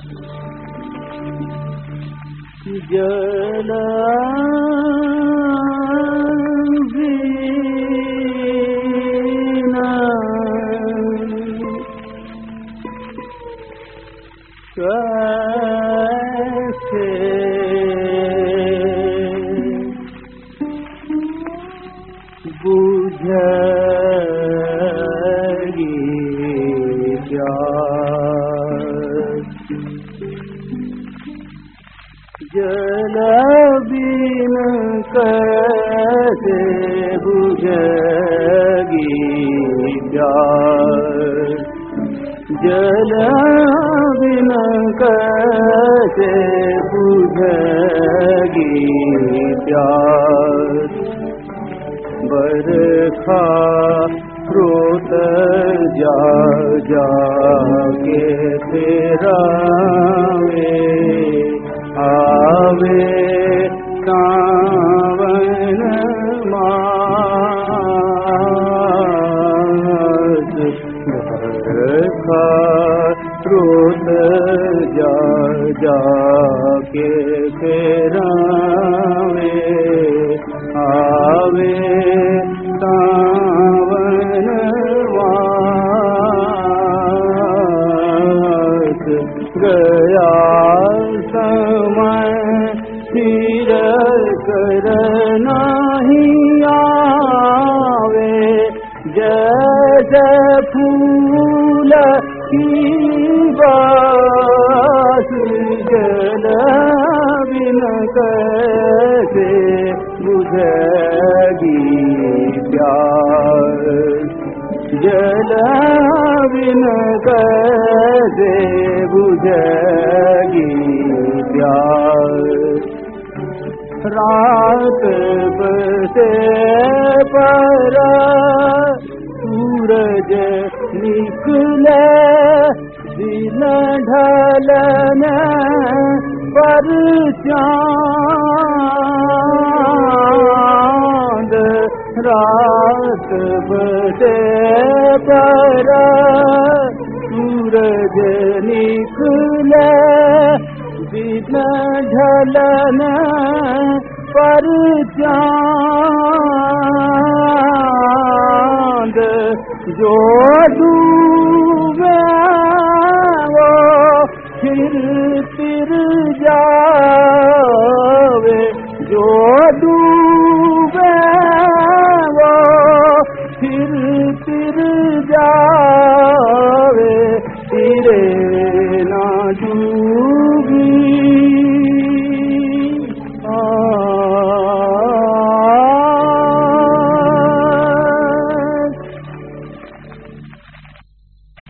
जल बिना कैसे बुझेगी प्यास। जल बिन कैसे बुझेगी प्यास। जल बिन कैसे बुझेगी प्यास। बरखा रोत जा जाके तेरा आवे सावन मास। बरखा रोत जा जाके तेरा आवे सावन मास। गया समय फिर कर नहीं आवे। जैसे फूल की बास। जल बिन कैसे बुझेगी प्यास। जल बिन कैसे बुझेगी प्यास। रात बसे पर सूरज निकले। दिन ढलने पर चाँद। रात बसे पर सूरज निकले। दिन ढलने पर चाँद। जो